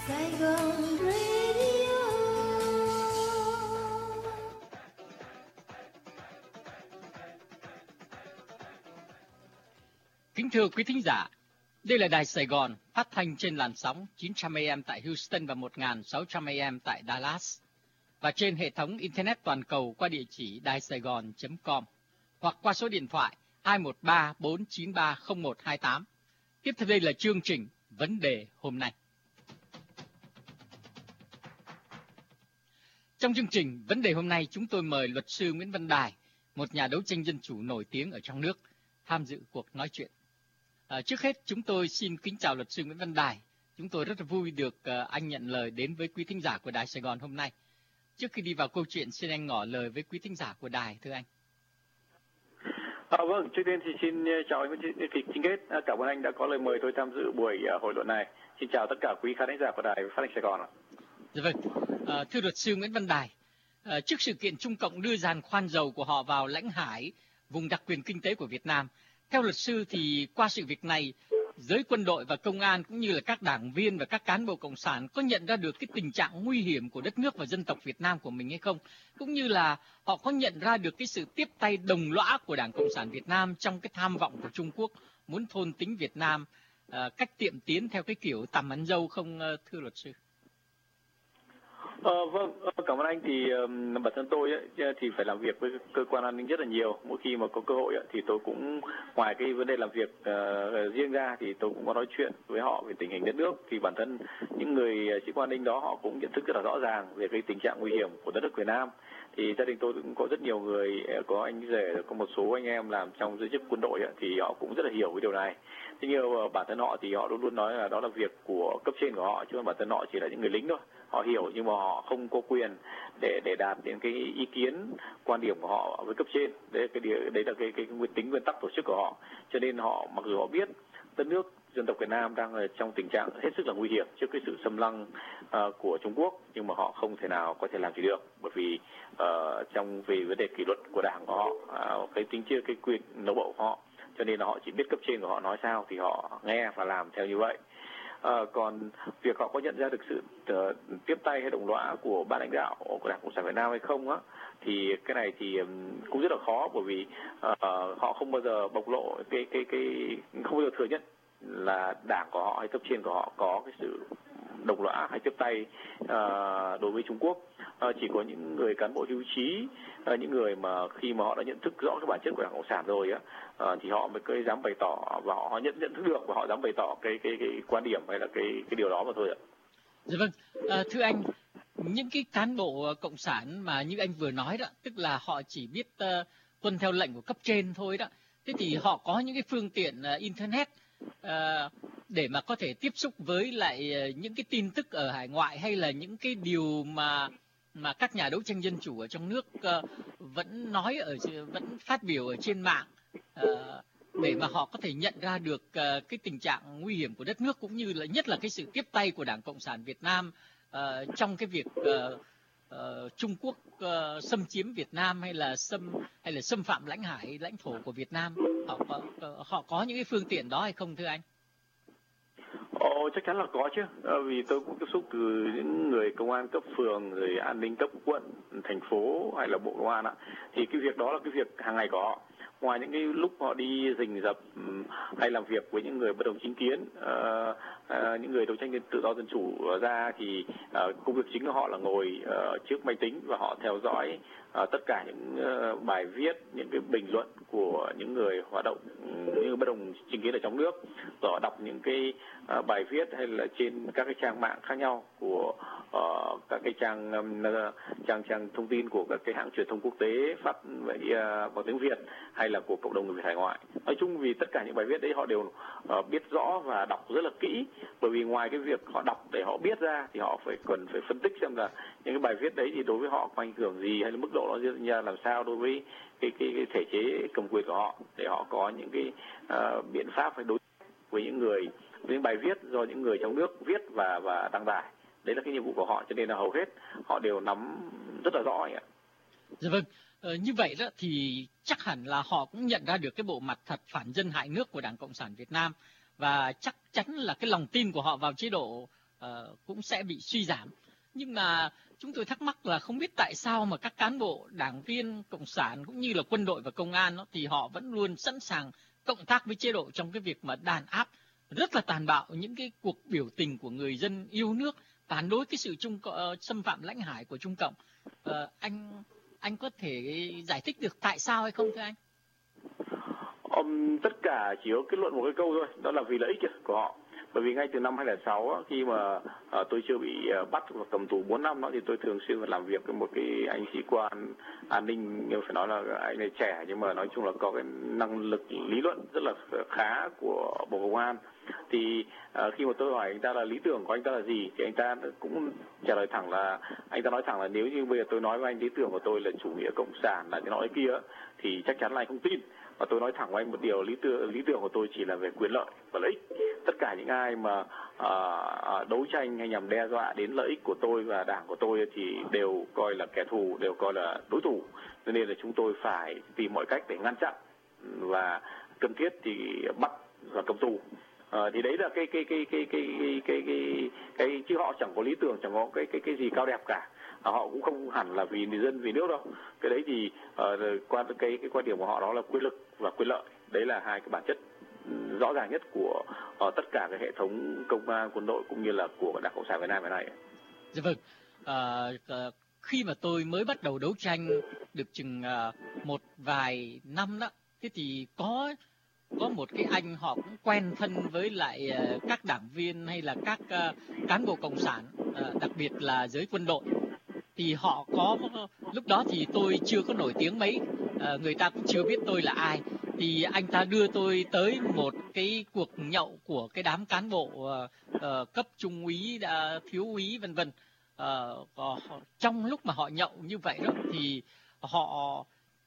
Sài Gòn Radio. Kính thưa quý thính giả, đây là Đài Sài Gòn phát thanh trên làn sóng 900 AM tại Houston và 1600 AM tại Dallas và trên hệ thống Internet toàn cầu qua địa chỉ daisaigon.com hoặc qua số điện thoại 213-493-0128. Tiếp theo đây là chương trình Vấn đề hôm nay. Trong chương trình Vấn đề hôm nay, chúng tôi mời luật sư Nguyễn Văn Đài, một nhà đấu tranh dân chủ nổi tiếng ở trong nước, tham dự cuộc nói chuyện. Trước hết, chúng tôi xin kính chào luật sư Nguyễn Văn Đài. Chúng tôi rất là vui được anh nhận lời đến với quý thính giả của Đài Sài Gòn hôm nay. Trước khi đi vào câu chuyện, xin anh ngỏ lời với quý thính giả của Đài, thưa anh. Vâng, trước tiên thì xin chào anh Nguyễn Chính Kết. Cảm ơn anh đã có lời mời tôi tham dự buổi hội luận này. Xin chào tất cả quý khán giả của Đài Phát thanh Sài Gòn. Dạ vâng, thưa luật sư Nguyễn Văn Đài, trước sự kiện Trung Cộng đưa giàn khoan dầu của họ vào lãnh hải, vùng đặc quyền kinh tế của Việt Nam, theo luật sư thì qua sự việc này, giới quân đội và công an cũng như là các đảng viên và các cán bộ cộng sản có nhận ra được cái tình trạng nguy hiểm của đất nước và dân tộc Việt Nam của mình hay không? Cũng như là họ có nhận ra được cái sự tiếp tay đồng lõa của Đảng Cộng sản Việt Nam trong cái tham vọng của Trung Quốc muốn thôn tính Việt Nam cách tiệm tiến theo cái kiểu tằm ăn dâu không, thưa luật sư? Vâng, cảm ơn anh. Thì bản thân tôi thì phải làm việc với cơ quan an ninh rất là nhiều. Mỗi khi mà có cơ hội thì tôi cũng, ngoài cái vấn đề làm việc riêng ra, thì tôi cũng có nói chuyện với họ về tình hình đất nước. Thì bản thân những người sĩ quan an ninh đó họ cũng nhận thức rất là rõ ràng về cái tình trạng nguy hiểm của đất nước Việt Nam. Thì gia đình tôi cũng có rất nhiều người, có anh rể, có một số anh em làm trong giới chức quân đội thì họ cũng rất là hiểu cái điều này. Thế nhưng bản thân họ thì họ luôn luôn nói là đó là việc của cấp trên của họ, chứ bản thân họ chỉ là những người lính thôi. Họ hiểu nhưng mà họ không có quyền để đạt đến cái ý kiến, quan điểm của họ với cấp trên. Đấy là cái nguyên tắc tổ chức của họ. Cho nên họ, mặc dù họ biết đất nước dân tộc Việt Nam đang trong tình trạng hết sức là nguy hiểm trước cái sự xâm lăng của Trung Quốc, nhưng mà họ không thể nào có thể làm gì được, bởi vì trong về vấn đề kỷ luật của đảng của họ, cái tính chia cái quyền nội bộ của họ, cho nên là họ chỉ biết cấp trên của họ nói sao thì họ nghe và làm theo như vậy. Còn việc họ có nhận ra được sự tiếp tay hay đồng lõa của ban lãnh đạo của Đảng Cộng sản Việt Nam hay không thì cái này thì cũng rất là khó, bởi vì họ không bao giờ bộc lộ không bao giờ thừa nhận là đảng của họ hay cấp trên của họ có cái sự đồng lõa hay tiếp tay đối với Trung Quốc. Chỉ có những người cán bộ hưu trí, những người mà khi mà họ đã nhận thức rõ cái bản chất của Đảng Cộng sản rồi thì họ mới dám bày tỏ, và họ nhận thức được và họ dám bày tỏ cái quan điểm hay là cái điều đó mà thôi ạ. Dạ vâng, thưa anh, những cái cán bộ cộng sản mà như anh vừa nói đó, tức là họ chỉ biết tuân theo lệnh của cấp trên thôi đó. Thế thì họ có những cái phương tiện internet để mà có thể tiếp xúc với lại những cái tin tức ở hải ngoại, hay là những cái điều mà các nhà đấu tranh dân chủ ở trong nước vẫn phát biểu ở trên mạng, để mà họ có thể nhận ra được cái tình trạng nguy hiểm của đất nước, cũng như là nhất là cái sự tiếp tay của Đảng Cộng sản Việt Nam trong cái việc Trung Quốc xâm chiếm Việt Nam hay là xâm phạm lãnh thổ của Việt Nam. Họ có những cái phương tiện đó hay không, thưa anh? Chắc chắn là có chứ, vì tôi cũng tiếp xúc từ những người công an cấp phường, rồi an ninh cấp quận, thành phố hay là bộ công an thì cái việc đó là cái việc hàng ngày của họ. Ngoài những cái lúc họ đi rình rập hay làm việc với những người bất đồng chính kiến, những người đấu tranh tự do dân chủ ra, thì công việc chính của họ là ngồi trước máy tính và họ theo dõi tất cả những bài viết, những cái bình luận của những người hoạt động, những bất đồng chính kiến ở trong nước, rồi họ đọc những cái bài viết hay là trên các cái trang mạng khác nhau của các cái trang thông tin của các cái hãng truyền thông quốc tế phát bằng tiếng Việt hay là của cộng đồng người Việt hải ngoại. Nói chung vì tất cả những bài viết đấy họ đều biết rõ và đọc rất là kỹ, bởi vì ngoài cái việc họ đọc để họ biết ra thì họ cần phải phân tích xem là những cái bài viết đấy thì đối với họ có ảnh hưởng gì, hay là mức độ nó diễn ra làm sao đối với cái thể chế cầm quyền của họ, để họ có những cái biện pháp phải đối với những bài viết do những người trong nước viết và đăng tải. Đấy là cái nhiệm vụ của họ, cho nên là hầu hết họ đều nắm rất là rõ ạ. Dạ vâng, như vậy đó thì chắc hẳn là họ cũng nhận ra được cái bộ mặt thật phản dân hại nước của Đảng Cộng sản Việt Nam, và chắc chắn là cái lòng tin của họ vào chế độ cũng sẽ bị suy giảm. Nhưng mà chúng tôi thắc mắc là không biết tại sao mà các cán bộ, đảng viên cộng sản cũng như là quân đội và công an thì họ vẫn luôn sẵn sàng cộng tác với chế độ trong cái việc mà đàn áp rất là tàn bạo những cái cuộc biểu tình của người dân yêu nước phản đối cái sự xâm phạm lãnh hải của Trung Cộng. Anh có thể giải thích được tại sao hay không thưa anh? Tất cả chỉ có kết luận một cái câu thôi, đó là vì lợi ích của họ. Bởi vì ngay từ năm 2006 khi mà tôi chưa bị bắt và cầm tù 4 năm đó, thì tôi thường xuyên làm việc với một cái anh sĩ quan an ninh, nhưng phải nói là anh này trẻ nhưng mà nói chung là có cái năng lực lý luận rất là khá của Bộ Công an. Thì khi mà tôi hỏi anh ta là lý tưởng của anh ta là gì thì anh ta cũng trả lời thẳng là, anh ta nói thẳng là nếu như bây giờ tôi nói với anh lý tưởng của tôi là chủ nghĩa cộng sản là cái nọ cái kia thì chắc chắn là anh không tin. Và tôi nói thẳng với anh một điều, lý tưởng của tôi chỉ là về quyền lợi và lợi ích. Tất cả những ai mà đấu tranh hay nhằm đe dọa đến lợi ích của tôi và đảng của tôi thì đều coi là kẻ thù, đều coi là đối thủ. Cho nên là chúng tôi phải tìm mọi cách để ngăn chặn và cần thiết thì bắt và cầm tù. Thì đấy là cái chứ họ chẳng có lý tưởng, chẳng có cái gì cao đẹp cả. Họ cũng không hẳn là vì dân vì nước đâu. Cái đấy thì cái quan điểm của họ đó là quyền lực và quyền lợi. Đấy là hai cái bản chất rõ ràng nhất của tất cả cái hệ thống công an, quân đội cũng như là của Đảng Cộng sản Việt Nam ngày nay. Dạ vâng. Khi mà tôi mới bắt đầu đấu tranh được chừng một vài năm đó, thế thì có một cái anh họ cũng quen thân với lại các đảng viên hay là các cán bộ cộng sản, đặc biệt là giới quân đội. Thì họ có, lúc đó thì tôi chưa có nổi tiếng mấy, người ta cũng chưa biết tôi là ai. Thì anh ta đưa tôi tới một cái cuộc nhậu của cái đám cán bộ cấp trung úy, thiếu úy vân vân. Trong lúc mà họ nhậu như vậy đó thì họ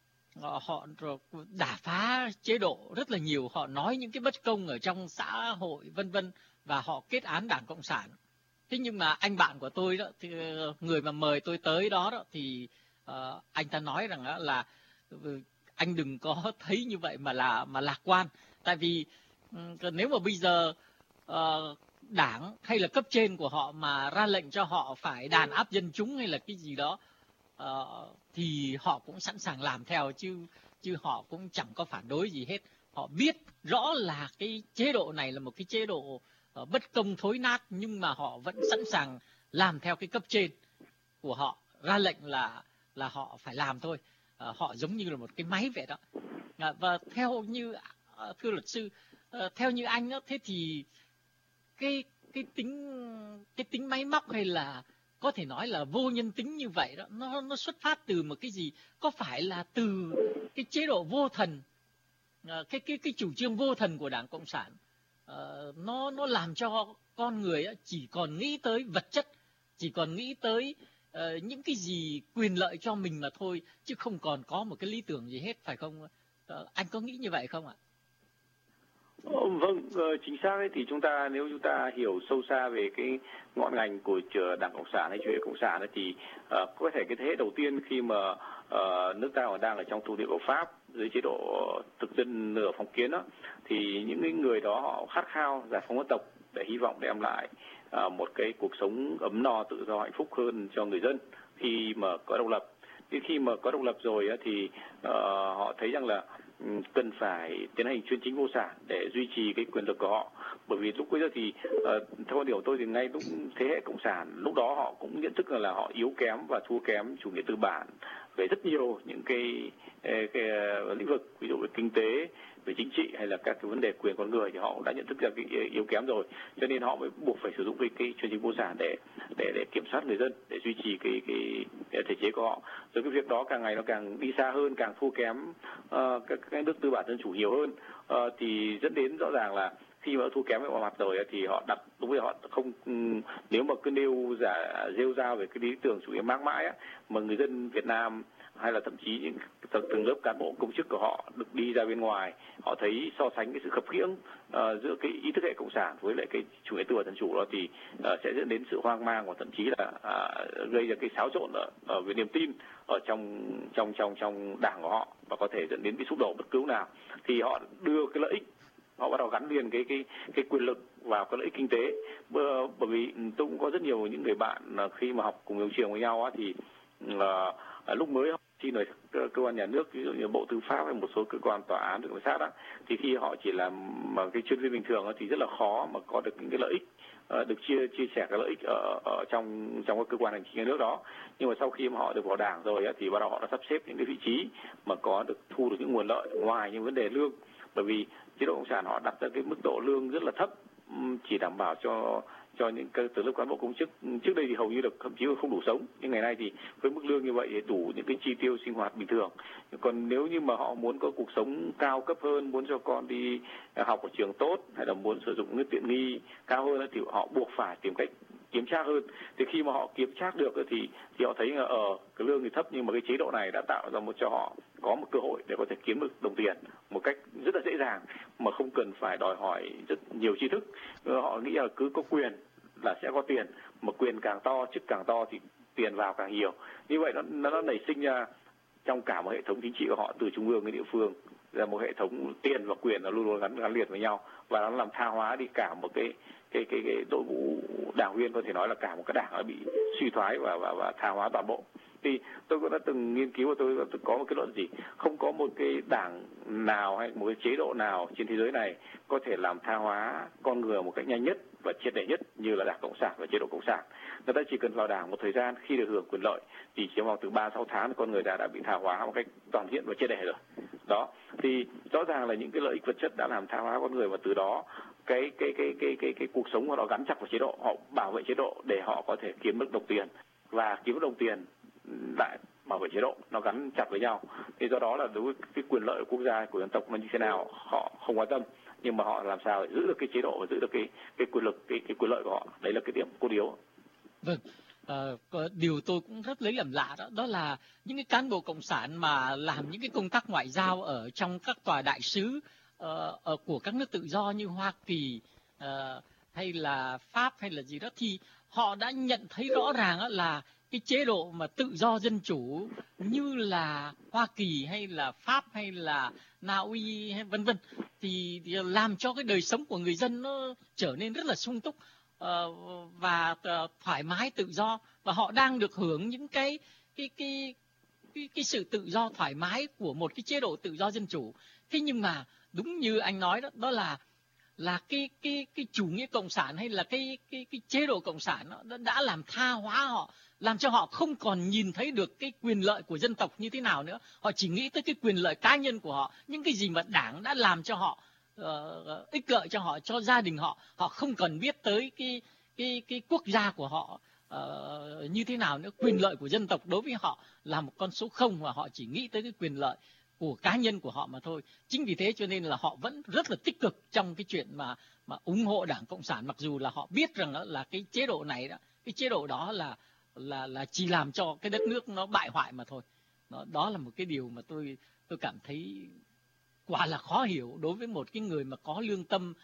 đả phá chế độ rất là nhiều, họ nói những cái bất công ở trong xã hội vân vân, và họ kết án Đảng Cộng sản. Thế nhưng mà anh bạn của tôi đó, thì người mà mời tôi tới đó thì anh ta nói rằng là anh đừng có thấy như vậy mà lạc quan, tại vì nếu mà bây giờ đảng hay là cấp trên của họ mà ra lệnh cho họ phải đàn áp dân chúng hay là cái gì đó thì họ cũng sẵn sàng làm theo, chứ họ cũng chẳng có phản đối gì hết. Họ biết rõ là cái chế độ này là một cái chế độ bất công thối nát, nhưng mà họ vẫn sẵn sàng làm theo cái cấp trên của họ ra lệnh là họ phải làm thôi. Họ giống như là một cái máy vậy đó. Và theo như thưa luật sư, theo như anh đó, thế thì cái tính máy móc hay là có thể nói là vô nhân tính như vậy đó, nó xuất phát từ một cái gì? Có phải là từ cái chế độ vô thần, cái chủ trương vô thần của Đảng Cộng sản, nó làm cho con người chỉ còn nghĩ tới vật chất, chỉ còn nghĩ tới những cái gì quyền lợi cho mình mà thôi, chứ không còn có một cái lý tưởng gì hết, phải không? Anh có nghĩ như vậy không ạ? Vâng, chính xác ấy, thì nếu chúng ta hiểu sâu xa về cái ngọn ngành của Đảng Cộng sản hay chủ nghĩa Cộng sản ấy, thì có thể cái thế hệ đầu tiên khi mà nước ta còn đang ở trong thuộc địa của Pháp dưới chế độ thực dân nửa phong kiến đó, thì những người đó họ khát khao giải phóng dân tộc để hy vọng đem lại một cái cuộc sống ấm no, tự do, hạnh phúc hơn cho người dân khi mà có độc lập. Khi mà có độc lập rồi thì họ thấy rằng là cần phải tiến hành chuyên chính vô sản để duy trì cái quyền lực của họ. Bởi vì lúc bây giờ thì theo quan điểm của tôi thì ngay lúc thế hệ cộng sản lúc đó họ cũng nhận thức là họ yếu kém và thua kém chủ nghĩa tư bản về rất nhiều những cái lĩnh vực, ví dụ về kinh tế, về chính trị hay là các cái vấn đề quyền con người, thì họ cũng đã nhận thức ra cái yếu kém rồi, cho nên họ mới buộc phải sử dụng cái chuyên chính vô sản để kiểm soát người dân, để duy trì cái thể chế của họ. Rồi cái việc đó càng ngày nó càng đi xa hơn, càng thua kém các nước tư bản dân chủ nhiều hơn, thì dẫn đến rõ ràng là khi mà thua kém về mọi mặt rồi thì họ lúc bây giờ họ không, nếu mà cứ rêu rao về cái lý tưởng chủ nghĩa mác mãi mà người dân Việt Nam hay là thậm chí những từng lớp cán bộ công chức của họ được đi ra bên ngoài, họ thấy so sánh cái sự khập khiễng giữa cái ý thức hệ cộng sản với lại cái chủ nghĩa tư bản dân chủ đó, thì sẽ dẫn đến sự hoang mang và thậm chí là gây ra cái xáo trộn về niềm tin ở trong đảng của họ, và có thể dẫn đến cái xung đột bất cứ nào. Thì họ đưa cái lợi ích họ bắt đầu gắn liền cái quyền lực vào cái lợi ích kinh tế. Bởi vì tôi cũng có rất nhiều những người bạn khi mà học cùng nhiều trường với nhau thì lúc mới học xin ở cơ quan nhà nước, ví dụ như Bộ Tư pháp hay một số cơ quan tòa án, cảnh sát thì khi họ chỉ làm mà cái chuyên viên bình thường thì rất là khó mà có được những cái lợi ích, được chia sẻ cái lợi ích ở trong các cơ quan hành chính nhà nước đó. Nhưng mà sau khi mà họ được vào đảng rồi thì bắt đầu họ đã sắp xếp những cái vị trí mà có được thu được những nguồn lợi ngoài những vấn đề lương. Bởi vì chế độ cộng sản họ đặt ra cái mức độ lương rất là thấp, chỉ đảm bảo cho những tầng lớp cán bộ công chức trước đây thì hầu như được thậm chí không đủ sống, nhưng ngày nay thì với mức lương như vậy thì đủ những cái chi tiêu sinh hoạt bình thường. Còn nếu như mà họ muốn có cuộc sống cao cấp hơn, muốn cho con đi học ở trường tốt hay là muốn sử dụng những tiện nghi cao hơn thì họ buộc phải tìm cách kiếm trác hơn. Thì khi mà họ kiếm trác được thì họ thấy là cái lương thì thấp nhưng mà cái chế độ này đã tạo ra cho họ có một cơ hội để có thể kiếm được đồng tiền một cách rất là dễ dàng mà không cần phải đòi hỏi rất nhiều tri thức. Họ nghĩ là cứ có quyền là sẽ có tiền, mà quyền càng to, chức càng to thì tiền vào càng nhiều. Như vậy nó nảy sinh ra trong cả một hệ thống chính trị của họ từ trung ương đến địa phương là một hệ thống tiền và quyền nó luôn luôn gắn liệt với nhau, và nó làm tha hóa đi cả một cái đội ngũ đảng viên, có thể nói là cả một cái đảng nó bị suy thoái và tha hóa toàn bộ. Thì tôi cũng đã từng nghiên cứu và tôi có một kết luận gì, không có một cái đảng nào hay một cái chế độ nào trên thế giới này có thể làm tha hóa con người một cách nhanh nhất và triệt để nhất như là Đảng Cộng sản và chế độ Cộng sản. Người ta chỉ cần vào đảng một thời gian, khi được hưởng quyền lợi thì chỉ vòng từ 3-6 tháng con người đã bị tha hóa một cách toàn diện và triệt để rồi. Đó, thì rõ ràng là những cái lợi ích vật chất đã làm tha hóa con người, và từ đó cái cuộc sống của họ gắn chặt vào chế độ, họ bảo vệ chế độ để họ có thể kiếm được đồng tiền, và kiếm được đồng tiền lại bảo vệ chế độ, nó gắn chặt với nhau. Thì do đó là đối với cái quyền lợi của quốc gia, của dân tộc nó như thế nào họ không quan tâm, nhưng mà họ làm sao để giữ được cái chế độ và giữ được cái quyền lực, cái quyền lợi của họ. Đấy là cái điểm cốt yếu. Vâng, điều tôi cũng rất lấy làm lạ đó là những cái cán bộ cộng sản mà làm những cái công tác ngoại giao ở trong các tòa đại sứ của các nước tự do như Hoa Kỳ hay là Pháp hay là gì đó, thì họ đã nhận thấy rõ ràng là cái chế độ mà tự do dân chủ như là Hoa Kỳ hay là Pháp hay là Na Uy hay vân vân thì làm cho cái đời sống của người dân nó trở nên rất là sung túc và thoải mái tự do, và họ đang được hưởng những cái sự tự do thoải mái của một cái chế độ tự do dân chủ. Thế nhưng mà đúng như anh nói đó là cái chủ nghĩa cộng sản hay là cái chế độ cộng sản nó đã làm tha hóa họ, làm cho họ không còn nhìn thấy được cái quyền lợi của dân tộc như thế nào nữa. Họ chỉ nghĩ tới cái quyền lợi cá nhân của họ, những cái gì mà đảng đã làm cho họ, ích lợi cho họ, cho gia đình họ. Họ không cần biết tới cái quốc gia của họ như thế nào nữa. Quyền lợi của dân tộc đối với họ là một con số không, và họ chỉ nghĩ tới cái quyền lợi của cá nhân của họ mà thôi. Chính vì thế cho nên là họ vẫn rất là tích cực trong cái chuyện mà ủng hộ Đảng Cộng sản, mặc dù là họ biết rằng là cái chế độ này đó, cái chế độ đó là chỉ làm cho cái đất nước nó bại hoại mà thôi. Đó là một cái điều mà tôi cảm thấy quả là khó hiểu đối với một cái người mà có lương tâm,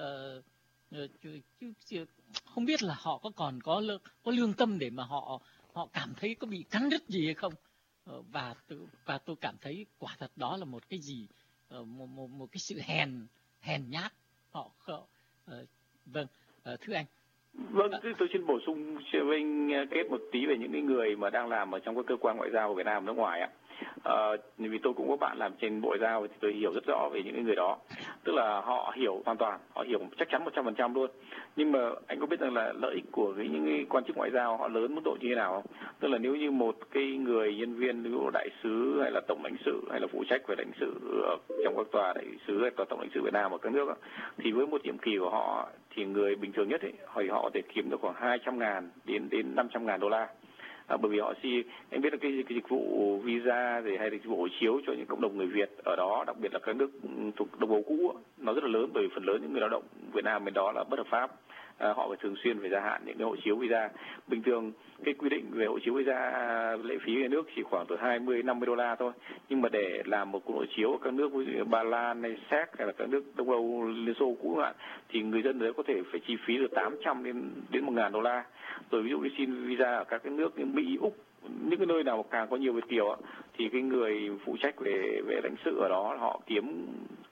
không biết là họ có còn có lương tâm để mà họ cảm thấy có bị cắn rứt gì hay không. Và tôi cảm thấy quả thật đó là một cái gì, một cái sự hèn nhát họ. Vâng, thưa anh. Vâng, tôi xin bổ sung với anh Kết một tí về những cái người mà đang làm ở trong các cơ quan ngoại giao của Việt Nam nước ngoài ạ. Vì tôi cũng có bạn làm trên Bộ Ngoại giao thì tôi hiểu rất rõ về những cái người đó. Tức là họ hiểu hoàn toàn, họ hiểu chắc chắn 100% luôn. Nhưng mà anh có biết rằng là lợi ích của những cái quan chức ngoại giao họ lớn mức độ như thế nào không? Tức là nếu như một cái người nhân viên, ví dụ đại sứ hay là tổng lãnh sự hay là phụ trách về lãnh sự trong các tòa đại sứ hay tòa tổng lãnh sự Việt Nam ở các nước thì với một nhiệm kỳ của họ thì người bình thường nhất họ có thể kiếm được khoảng 200.000 đến 500.000 đô la. Bởi vì họ anh biết là cái dịch vụ visa rồi hay là dịch vụ hộ chiếu cho những cộng đồng người Việt ở đó, đặc biệt là các nước thuộc Đông Âu cũ, nó rất là lớn, bởi vì phần lớn những người lao động Việt Nam bên đó là bất hợp pháp. Họ phải thường xuyên phải gia hạn những cái hộ chiếu visa. Bình thường cái quy định về hộ chiếu visa lệ phí nhà nước chỉ khoảng từ 20-50 đô la thôi. Nhưng mà để làm một hộ chiếu ở các nước ví dụ như Ba Lan hay Séc hay là các nước Đông Âu Liên Xô cũ thì người dân đấy có thể phải chi phí từ 800 đến 1.000 đô la. Rồi ví dụ như xin visa ở các cái nước như Mỹ, Úc, những cái nơi nào càng có nhiều Việt kiều thì cái người phụ trách về lãnh sự ở đó họ kiếm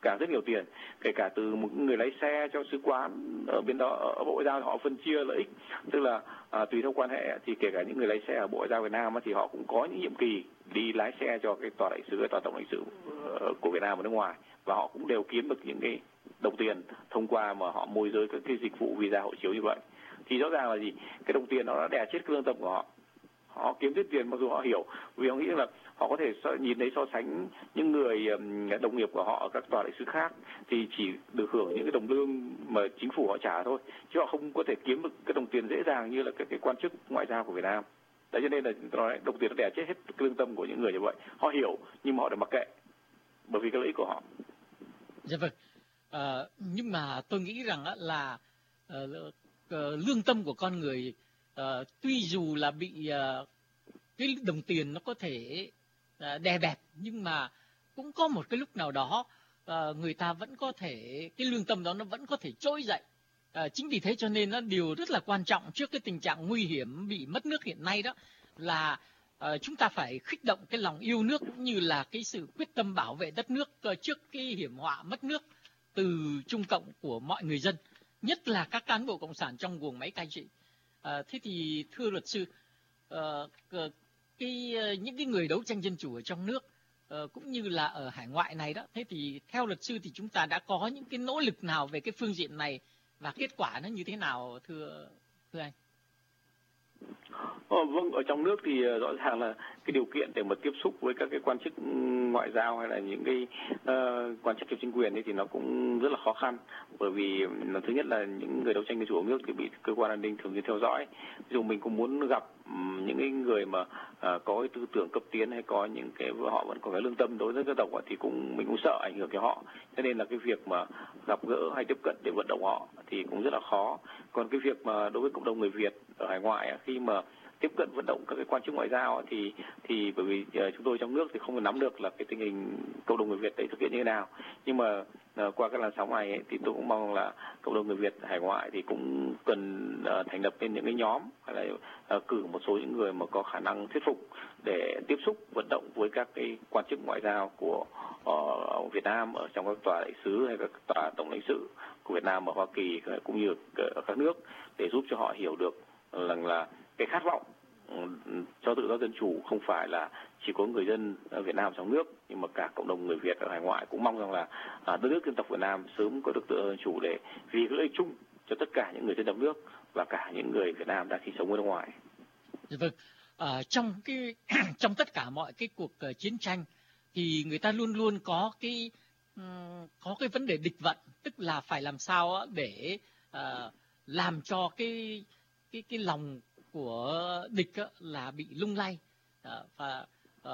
cả rất nhiều tiền, kể cả từ một người lái xe cho sứ quán ở bên đó, ở Bộ Ngoại giao họ phân chia lợi ích, tức là tùy theo quan hệ thì kể cả những người lái xe ở Bộ Ngoại giao Việt Nam thì họ cũng có những nhiệm kỳ đi lái xe cho cái tòa đại sứ, tòa tổng lãnh sự của Việt Nam ở nước ngoài, và họ cũng đều kiếm được những cái đồng tiền thông qua mà họ môi giới các cái dịch vụ visa hộ chiếu như vậy. Thì rõ ràng là gì, cái đồng tiền nó đã đè chết cái lương tâm của họ. Họ kiếm hết tiền mặc dù họ hiểu, vì họ nghĩ là họ có thể nhìn thấy so sánh những người đồng nghiệp của họ ở các tòa đại sứ khác thì chỉ được hưởng những cái đồng lương mà chính phủ họ trả thôi, chứ họ không có thể kiếm được cái đồng tiền dễ dàng như là các cái quan chức ngoại giao của Việt Nam. Đấy, cho nên là nói đồng tiền nó đè chết hết cái lương tâm của những người như vậy. Họ hiểu nhưng mà họ đã mặc kệ bởi vì cái lợi ích của họ. Dạ vâng. Nhưng mà tôi nghĩ rằng là lương tâm của con người tuy dù là bị cái đồng tiền nó có thể đè bẹp, nhưng mà cũng có một cái lúc nào đó người ta vẫn có thể, cái lương tâm đó nó vẫn có thể trỗi dậy. Chính vì thế cho nên điều rất là quan trọng trước cái tình trạng nguy hiểm bị mất nước hiện nay đó là chúng ta phải khích động cái lòng yêu nước cũng như là cái sự quyết tâm bảo vệ đất nước trước cái hiểm họa mất nước từ Trung Cộng của mọi người dân, nhất là các cán bộ cộng sản trong guồng máy cai trị. Thế thì thưa luật sư, những cái người đấu tranh dân chủ ở trong nước cũng như là ở hải ngoại này đó, thế thì theo luật sư thì chúng ta đã có những cái nỗ lực nào về cái phương diện này và kết quả nó như thế nào thưa anh? Vâng, ở trong nước thì rõ ràng là cái điều kiện để mà tiếp xúc với các cái quan chức ngoại giao hay là những cái quan chức trong chính quyền ấy thì nó cũng rất là khó khăn, bởi vì thứ nhất là những người đấu tranh dân chủ ở nước thì bị cơ quan an ninh thường xuyên theo dõi. Ví dụ mình cũng muốn gặp những cái người mà có cái tư tưởng cấp tiến hay có những cái họ vẫn có cái lương tâm đối với dân tộc thì mình cũng sợ ảnh hưởng cho họ, cho nên là cái việc mà gặp gỡ hay tiếp cận để vận động họ thì cũng rất là khó. Còn cái việc mà đối với cộng đồng người Việt ở hải ngoại khi mà tiếp cận vận động các cái quan chức ngoại giao thì bởi vì chúng tôi trong nước thì không nắm được là cái tình hình cộng đồng người Việt đấy thực hiện như thế nào, nhưng mà qua cái làn sóng này thì tôi cũng mong là cộng đồng người Việt hải ngoại thì cũng cần thành lập lên những cái nhóm hay là cử một số những người mà có khả năng thuyết phục để tiếp xúc vận động với các cái quan chức ngoại giao của Việt Nam ở trong các tòa đại sứ hay các tòa tổng lãnh sự của Việt Nam ở Hoa Kỳ cũng như ở các nước, để giúp cho họ hiểu được rằng là cái khát vọng cho tự do dân chủ không phải là chỉ có người dân Việt Nam trong nước, nhưng mà cả cộng đồng người Việt ở hải ngoại cũng mong rằng là đất nước dân tộc Việt Nam sớm có được tự do dân chủ để vì cái lợi ích chung cho tất cả những người dân trong nước và cả những người Việt Nam đang sinh sống ở nước ngoài. Vâng, trong tất cả mọi cái cuộc chiến tranh thì người ta luôn luôn có cái vấn đề địch vận, tức là phải làm sao để làm cho cái lòng của địch là bị lung lay, và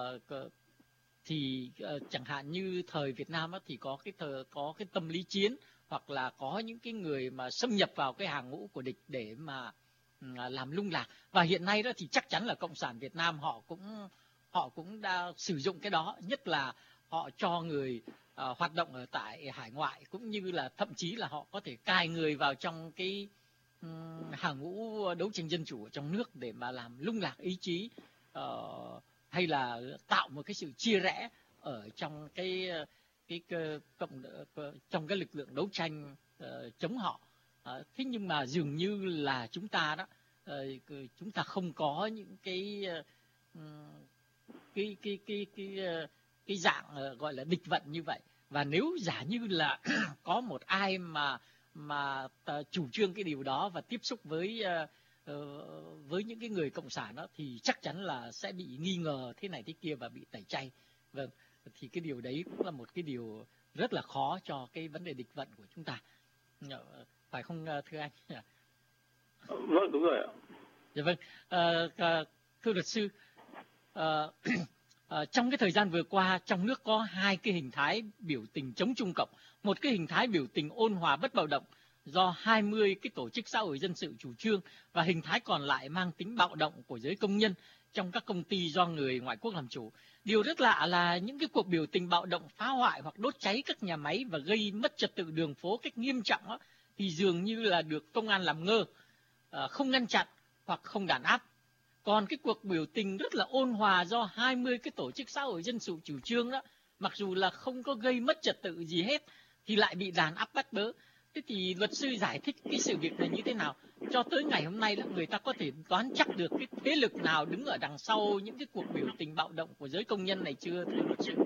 thì chẳng hạn như thời Việt Nam thì có cái tâm lý chiến, hoặc là có những cái người mà xâm nhập vào cái hàng ngũ của địch để mà làm lung lạc. Và hiện nay đó thì chắc chắn là Cộng sản Việt Nam họ cũng đã sử dụng cái đó, nhất là họ cho người hoạt động ở tại hải ngoại, cũng như là thậm chí là họ có thể cài người vào trong cái hàng ngũ đấu tranh dân chủ ở trong nước để mà làm lung lạc ý chí, hay là tạo một cái sự chia rẽ ở trong trong cái lực lượng đấu tranh chống họ. Thế nhưng mà dường như là chúng ta đó, chúng ta không có những cái dạng gọi là địch vận như vậy. Và nếu giả như là có một ai mà chủ trương cái điều đó và tiếp xúc với những cái người cộng sản đó, thì chắc chắn là sẽ bị nghi ngờ thế này thế kia và bị tẩy chay. Vâng, thì cái điều đấy cũng là một cái điều rất là khó cho cái vấn đề địch vận của chúng ta, phải không thưa anh? Vâng, đúng rồi ạ. Dạ vâng. Thưa luật sư, trong cái thời gian vừa qua trong nước có hai cái hình thái biểu tình chống Trung Cộng. Một cái hình thái biểu tình ôn hòa bất bạo động do 20 cái tổ chức xã hội dân sự chủ trương, và hình thái còn lại mang tính bạo động của giới công nhân trong các công ty do người ngoại quốc làm chủ. Điều rất lạ là những cái cuộc biểu tình bạo động phá hoại hoặc đốt cháy các nhà máy và gây mất trật tự đường phố cách nghiêm trọng đó, thì dường như là được công an làm ngơ, không ngăn chặn hoặc không đàn áp. Còn cái cuộc biểu tình rất là ôn hòa do 20 cái tổ chức xã hội dân sự chủ trương đó, mặc dù là không có gây mất trật tự gì hết, thì lại bị đàn áp bắt bớ. Thế thì luật sư giải thích cái sự việc này như thế nào? Cho tới ngày hôm nay là người ta có thể đoán chắc được cái thế lực nào đứng ở đằng sau những cái cuộc biểu tình bạo động của giới công nhân này chưa, thưa luật sư?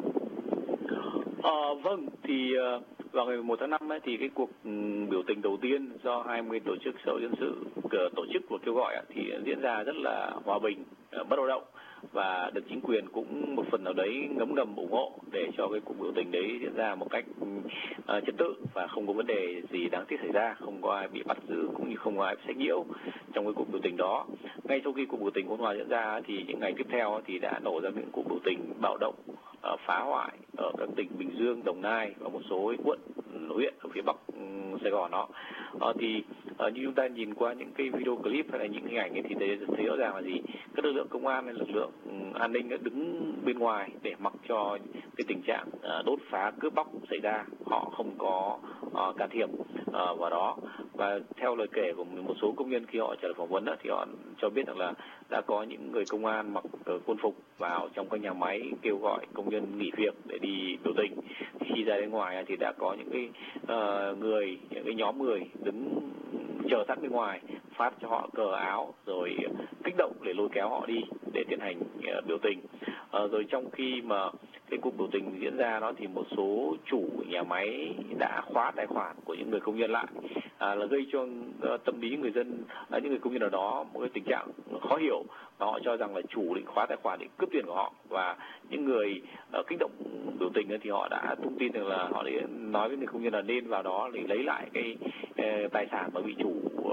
Vâng, thì vào ngày 1 tháng 5 ấy, thì cái cuộc biểu tình đầu tiên do 20 tổ chức xã hội dân sự tổ chức và kêu gọi thì diễn ra rất là hòa bình, bất bạo động, và được chính quyền cũng một phần nào đấy ngấm ngầm ủng hộ để cho cái cuộc biểu tình đấy diễn ra một cách trật tự và không có vấn đề gì đáng tiếc xảy ra, không có ai bị bắt giữ cũng như không có ai bị sách nhiễu trong cái cuộc biểu tình đó. Ngay sau khi cuộc biểu tình ôn hòa diễn ra thì những ngày tiếp theo thì đã nổ ra những cuộc biểu tình bạo động phá hoại ở các tỉnh Bình Dương, Đồng Nai và một số quận huyện ở phía Bắc Sài Gòn đó. Thì như chúng ta nhìn qua những cái video clip hay là những hình ảnh ấy thì thấy rõ ràng là gì, các lực lượng công an hay lực lượng an ninh đã đứng bên ngoài để mặc cho cái tình trạng đốt phá cướp bóc xảy ra, họ không có can thiệp vào đó. Và theo lời kể của một số công nhân khi họ trả lời phỏng vấn thì họ cho biết rằng là đã có những người công an mặc quân phục vào trong các nhà máy kêu gọi công nhân nghỉ việc để đi biểu tình. Khi ra đến ngoài thì đã có những cái những cái nhóm người đứng chờ sẵn bên ngoài, phát cho họ cờ áo rồi kích động để lôi kéo họ đi để tiến hành biểu tình. Rồi trong khi mà cái cuộc biểu tình diễn ra đó thì một số chủ nhà máy đã khóa tài khoản của những người công nhân lại, là gây cho tâm lý người dân, những người công nhân ở đó một cái tình trạng khó hiểu, và họ cho rằng là chủ định khóa tài khoản để cướp tiền của họ. Và những người kích động biểu tình thì họ đã tung tin rằng là họ để nói với người công nhân là nên vào đó để lấy lại cái tài sản mà bị chủ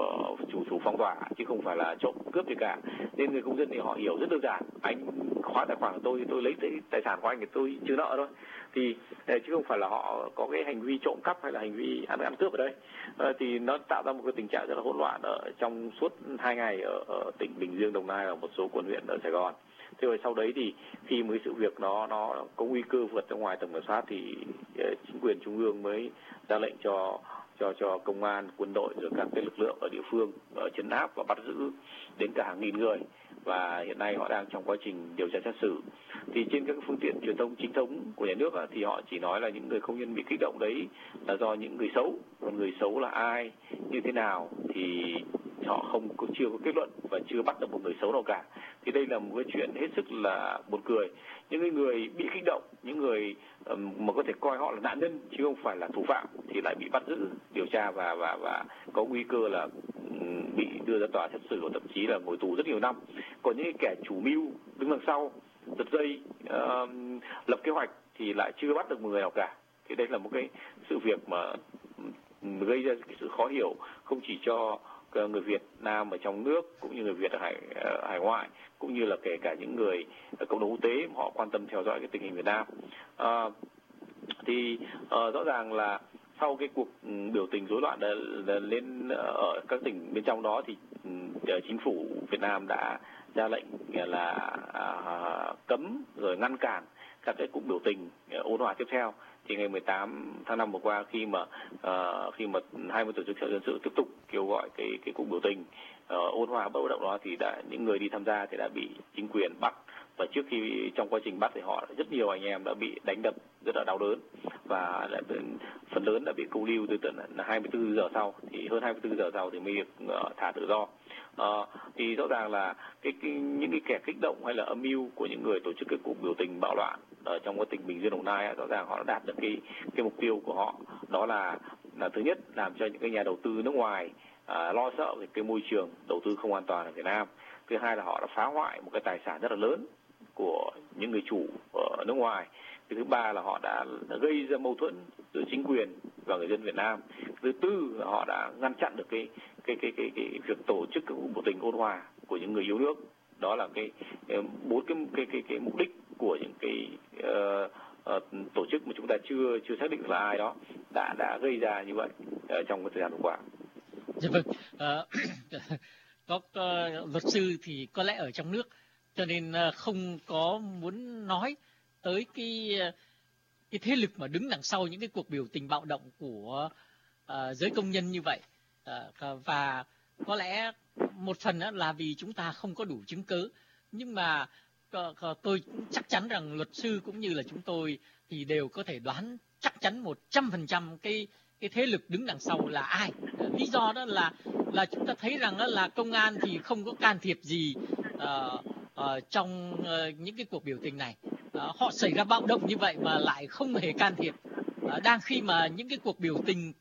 phong tỏa, chứ không phải là trộm cướp gì cả. Nên người công dân thì họ hiểu rất đơn giản, anh khóa tài khoản của tôi thì tôi lấy tài sản của anh thì tôi trừ nợ thôi, thì chứ không phải là họ có cái hành vi trộm cắp hay là hành vi ăn cướp ở đây. Thì nó tạo ra một cái tình trạng rất là hỗn loạn ở trong suốt 2 ngày ở tỉnh Bình Dương, Đồng Nai và một số quận huyện ở Sài Gòn. Thế rồi sau đấy thì khi mới sự việc nó có nguy cơ vượt ra ngoài tầm kiểm soát thì chính quyền trung ương mới ra lệnh cho công an, quân đội rồi các cái lực lượng ở địa phương trấn áp và bắt giữ đến cả hàng nghìn người, và hiện nay họ đang trong quá trình điều tra xét xử. Thì trên các phương tiện truyền thông chính thống của nhà nước thì họ chỉ nói là những người công nhân bị kích động đấy là do những người xấu, còn người xấu là ai, như thế nào thì họ chưa có kết luận và chưa bắt được một người xấu nào cả. Thì đây là một cái chuyện hết sức là buồn cười. Những người bị kích động, những người mà có thể coi họ là nạn nhân chứ không phải là thủ phạm thì lại bị bắt giữ, điều tra và có nguy cơ là bị đưa ra tòa xét xử và thậm chí là ngồi tù rất nhiều năm. Còn những kẻ chủ mưu đứng đằng sau giật dây lập kế hoạch thì lại chưa bắt được một người nào cả. Thì đây là một cái sự việc mà gây ra cái sự khó hiểu không chỉ cho người Việt Nam ở trong nước cũng như người Việt ở hải ngoại, cũng như là kể cả những người ở cộng đồng quốc tế họ quan tâm theo dõi cái tình hình Việt Nam. Thì rõ ràng là sau cái cuộc biểu tình rối loạn lên ở các tỉnh bên trong đó thì chính phủ Việt Nam đã ra lệnh là cấm rồi ngăn cản các cái cuộc biểu tình ôn hòa tiếp theo. Thì ngày 18 tháng 5 vừa qua khi mà 20 tổ chức xã hội dân sự tiếp tục kêu gọi cái cuộc biểu tình ôn hòa bất bạo động đó thì những người đi tham gia thì đã bị chính quyền bắt, và trước khi trong quá trình bắt thì họ rất nhiều anh em đã bị đánh đập rất là đau đớn, và phần lớn đã bị câu lưu từ tận 24 giờ sau, thì hơn 24 giờ sau thì mới được thả tự do. Thì rõ ràng là những cái kẻ kích động hay là âm mưu của những người tổ chức cái cuộc biểu tình bạo loạn ở trong cái tỉnh Bình Dương, Đồng Nai, rõ ràng họ đã đạt được cái mục tiêu của họ, đó là thứ nhất làm cho những cái nhà đầu tư nước ngoài lo sợ về cái môi trường đầu tư không an toàn ở Việt Nam. Thứ hai là họ đã phá hoại một cái tài sản rất là lớn của những người chủ ở nước ngoài. Cái thứ ba là họ đã gây ra mâu thuẫn giữa chính quyền và người dân Việt Nam. Thứ tư là họ đã ngăn chặn được cái việc tổ chức các cuộc biểu tình ôn hòa của những người yêu nước. Đó là bốn cái mục đích của những cái tổ chức mà chúng ta chưa xác định là ai đó đã gây ra như vậy trong cái thời gian vừa qua. Dạ vâng. Có luật sư thì có lẽ ở trong nước cho nên không có muốn nói tới cái thế lực mà đứng đằng sau những cái cuộc biểu tình bạo động của giới công nhân như vậy, và có lẽ một phần là vì chúng ta không có đủ chứng cứ. Nhưng mà tôi chắc chắn rằng luật sư cũng như là chúng tôi thì đều có thể đoán chắc chắn 100% cái thế lực đứng đằng sau là ai. Lý do đó là chúng ta thấy rằng đó là công an thì không có can thiệp gì trong những cái cuộc biểu tình này. Họ xảy ra bạo động như vậy mà lại không hề can thiệp. Đang khi mà những cái cuộc biểu tình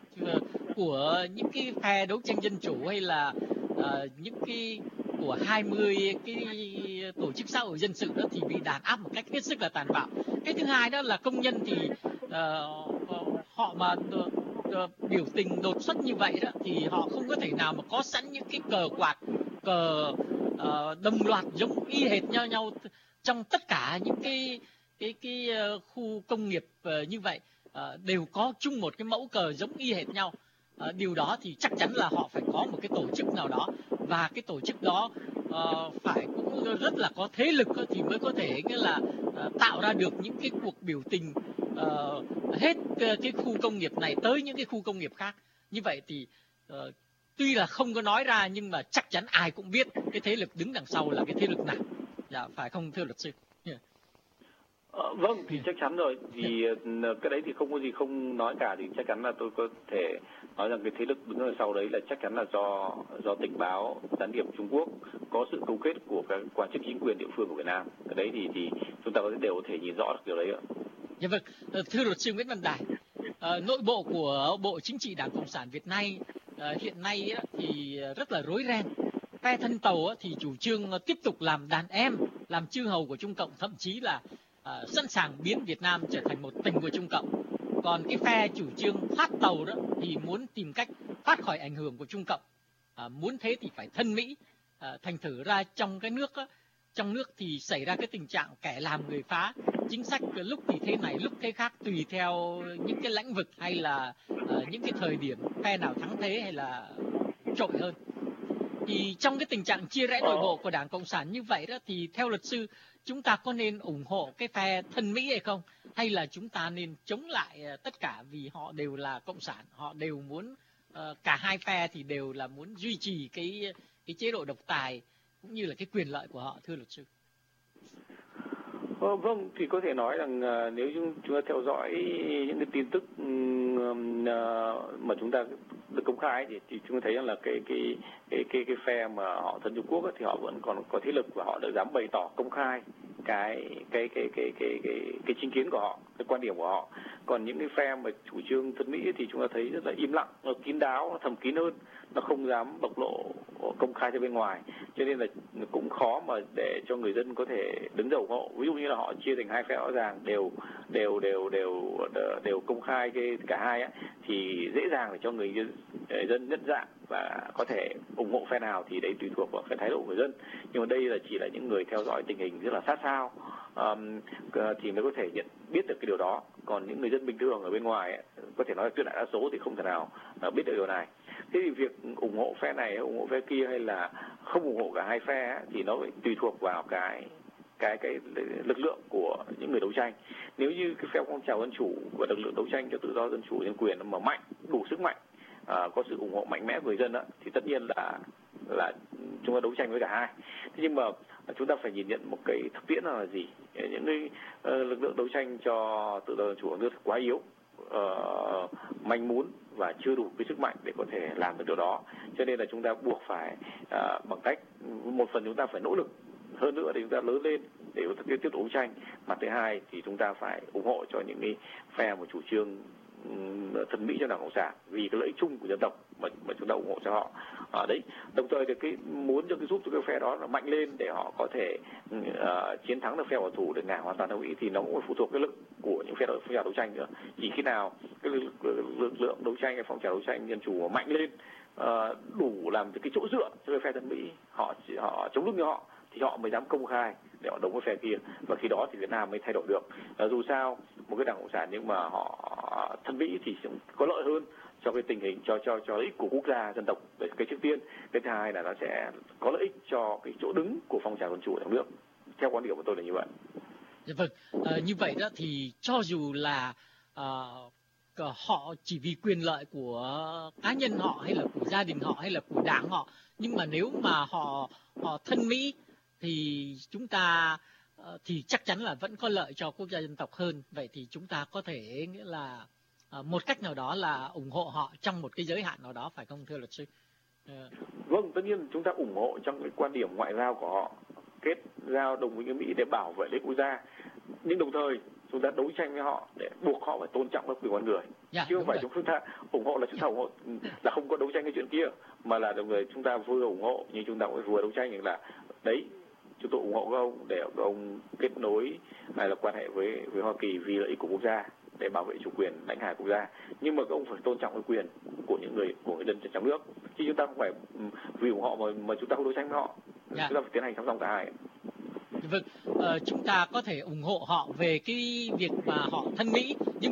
của những cái phe đấu tranh dân chủ hay là những cái của 20 cái tổ chức xã hội dân sự đó thì bị đàn áp một cách hết sức là tàn bạo. Cái thứ hai đó là công nhân thì họ mà biểu tình đột xuất như vậy đó thì họ không có thể nào mà có sẵn những cái cờ quạt, cờ đồng loạt giống y hệt nhau trong tất cả những cái khu công nghiệp như vậy, đều có chung một cái mẫu cờ giống y hệt nhau. Điều đó thì chắc chắn là họ phải có một cái tổ chức nào đó, và cái tổ chức đó phải cũng rất là có thế lực thì mới có thể nghĩa là tạo ra được những cái cuộc biểu tình hết cái khu công nghiệp này tới những cái khu công nghiệp khác. Như vậy thì tuy là không có nói ra nhưng mà chắc chắn ai cũng biết cái thế lực đứng đằng sau là cái thế lực nào. Dạ, phải không thưa luật sư? Vâng, thì chắc chắn rồi. Vì cái đấy thì không có gì không nói cả, thì chắc chắn là tôi có thể nói rằng cái thế lực đứng ở sau đấy là chắc chắn là do tình báo gián điệp Trung Quốc, có sự câu kết của các quan chức chính quyền địa phương của Việt Nam. Cái đấy thì chúng ta đều có thể nhìn rõ được điều đấy ạ. Dạ vâng, thưa luật sư Nguyễn Văn Đài, nội bộ của Bộ Chính trị Đảng Cộng sản Việt Nam hiện nay thì rất là rối ren. Phe thân tàu thì chủ trương tiếp tục làm đàn em, làm chư hầu của Trung Cộng, thậm chí là sẵn sàng biến Việt Nam trở thành một tỉnh của Trung Cộng. Còn cái phe chủ trương thoát tàu đó thì muốn tìm cách thoát khỏi ảnh hưởng của Trung Cộng. Muốn thế thì phải thân Mỹ. Thành thử ra trong cái nước trong nước thì xảy ra cái tình trạng kẻ làm người phá, chính sách lúc thì thế này lúc thế khác, tùy theo những cái lĩnh vực hay là những cái thời điểm phe nào thắng thế hay là trội hơn. Thì trong cái tình trạng chia rẽ nội bộ của Đảng Cộng sản như vậy đó thì theo luật sư, chúng ta có nên ủng hộ cái phe thân Mỹ hay không? Hay là chúng ta nên chống lại tất cả vì họ đều là Cộng sản, họ đều muốn, cả hai phe thì đều là muốn duy trì cái chế độ độc tài cũng như là cái quyền lợi của họ, thưa luật sư? Vâng, thì có thể nói rằng nếu chúng ta theo dõi những cái tin tức mà chúng ta được công khai thì chúng ta thấy rằng là cái phe mà họ thân Trung Quốc ấy, thì họ vẫn còn có thế lực và họ đã dám bày tỏ công khai cái chính kiến của họ, cái quan điểm của họ. Còn những cái phe mà chủ trương thân Mỹ thì chúng ta thấy rất là im lặng, nó kín đáo, nó thầm kín hơn, nó không dám bộc lộ công khai ra bên ngoài, cho nên là cũng khó mà để cho người dân có thể đứng ra ủng hộ. Ví dụ như là họ chia thành hai phe rõ ràng, đều công khai cả hai ấy, thì dễ dàng để cho người dân nhận dạng và có thể ủng hộ phe nào thì đấy tùy thuộc vào cái thái độ của người dân. Nhưng mà đây là chỉ là những người theo dõi tình hình rất là sát sao thì mới có thể biết được cái điều đó. Còn những người dân bình thường ở bên ngoài ấy, có thể nói là tuyệt đại đa số thì không thể nào biết được điều này. Thế thì việc ủng hộ phe này, ủng hộ phe kia hay là không ủng hộ cả hai phe ấy, thì nó phải tùy thuộc vào cái lực lượng của những người đấu tranh. Nếu như cái phe phong trào dân chủ và lực lượng đấu tranh cho tự do dân chủ nhân quyền mà mạnh, đủ sức mạnh, có sự ủng hộ mạnh mẽ của người dân đó, thì tất nhiên là chúng ta đấu tranh với cả hai. Thế nhưng mà chúng ta phải nhìn nhận một cái thực tiễn là gì? Những cái lực lượng đấu tranh cho tự do dân chủ nước quá yếu, manh mún và chưa đủ cái sức mạnh để có thể làm được điều đó. Cho nên là chúng ta buộc phải bằng cách một phần chúng ta phải nỗ lực hơn nữa để chúng ta lớn lên để tiếp tục đấu tranh. Mặt thứ hai thì chúng ta phải ủng hộ cho những cái phe một chủ trương thân Mỹ cho Đảng Cộng sản vì cái lợi ích chung của dân tộc mà chúng ta ủng hộ cho họ. Đấy, đồng thời thì cái muốn cho cái giúp cho cái phe đó là mạnh lên để họ có thể chiến thắng được phe bảo thủ để ngả hoàn toàn theo Mỹ, thì nó cũng phụ thuộc cái lực của những phe đấu tranh nữa. Chỉ khi nào cái lực lượng đấu tranh, cái phong trào đấu tranh dân chủ mạnh lên, đủ làm cái chỗ dựa cho cái phe thân Mỹ, họ chống lưng như họ thì họ mới dám công khai để họ đấu với phe kia, và khi đó thì Việt Nam mới thay đổi được. Dù sao một cái Đảng Cộng sản nhưng mà họ thân Mỹ thì sẽ có lợi hơn cho cái tình hình, cho lợi ích của quốc gia dân tộc. Cái trước tiên, cái thứ hai là nó sẽ có lợi ích cho cái chỗ đứng của phong trào dân chủ trong nước. Theo quan điểm của tôi là như vậy. Dạ vâng, như vậy đó thì cho dù là họ chỉ vì quyền lợi của cá nhân họ hay là của gia đình họ hay là của đảng họ, nhưng mà nếu mà họ thân Mỹ thì chúng ta thì chắc chắn là vẫn có lợi cho quốc gia dân tộc hơn. Vậy thì chúng ta có thể nghĩa là một cách nào đó là ủng hộ họ trong một cái giới hạn nào đó, phải không thưa luật sư? Vâng, tất nhiên chúng ta ủng hộ trong cái quan điểm ngoại giao của họ, kết giao đồng minh với Mỹ để bảo vệ lợi ích quốc gia, nhưng đồng thời chúng ta đấu tranh với họ để buộc họ phải tôn trọng các quyền con người. Chứ không phải chúng ta ủng hộ là chúng ta ủng hộ là không có đấu tranh cái chuyện kia, mà là đồng thời chúng ta vừa ủng hộ nhưng chúng ta cũng vừa đấu tranh, là đấy, chúng tôi ủng hộ các ông để các ông kết nối hay là quan hệ với Hoa Kỳ vì lợi ích của quốc gia, để bảo vệ chủ quyền lãnh hải quốc gia, nhưng mà các ông phải tôn trọng cái quyền của người dân trong nước, chứ chúng ta không phải vì ủng hộ mà chúng ta không đấu tranh với họ. Chúng ta phải tiến hành song song cả hai. Vâng, chúng ta có thể ủng hộ họ về cái việc mà họ thân Mỹ, nhưng